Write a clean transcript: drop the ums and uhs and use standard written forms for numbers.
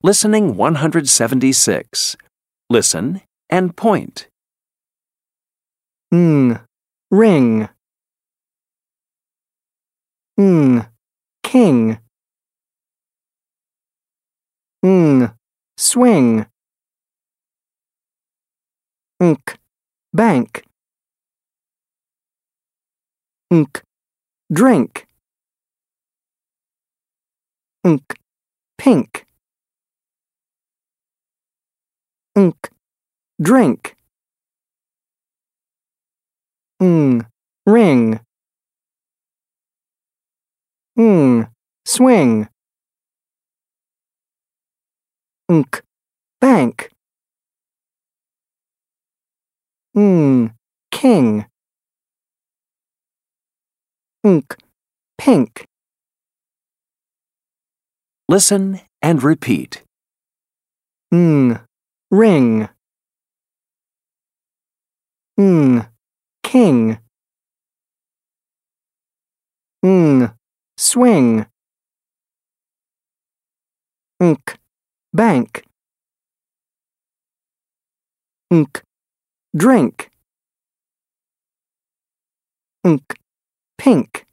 Listening 176. Listen and point. Ring. King. Swing. Bank. Drink. Pink. Drink. Ring. Swing. Bank. King. Pink. Listen and repeat. Ring. King. Swing. Bank. Drink. Pink.